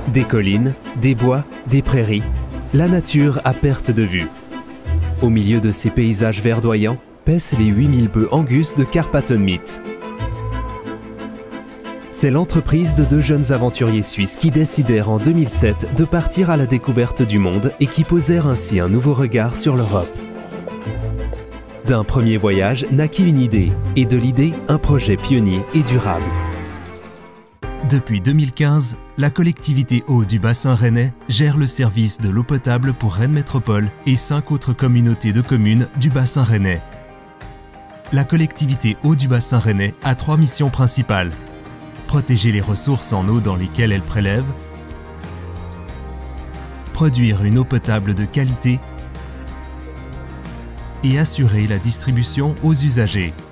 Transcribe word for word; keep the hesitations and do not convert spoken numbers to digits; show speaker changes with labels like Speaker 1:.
Speaker 1: Des collines, des bois, des prairies, la nature à perte de vue. Au milieu de ces paysages verdoyants, paissent les huit mille bœufs Angus de Karpathon-Meat. C'est l'entreprise de deux jeunes aventuriers suisses qui décidèrent en deux mille sept de partir à la découverte du monde et qui posèrent ainsi un nouveau regard sur l'Europe. D'un premier voyage naquit une idée, et de l'idée, un projet pionnier et durable. Depuis deux mille quinze, la collectivité eau du bassin rennais gère le service de l'eau potable pour Rennes Métropole et cinq autres communautés de communes du bassin rennais. La collectivité eau du bassin rennais a trois missions principales. Protéger les ressources en eau dans lesquelles elle prélève, produire une eau potable de qualité et assurer la distribution aux usagers.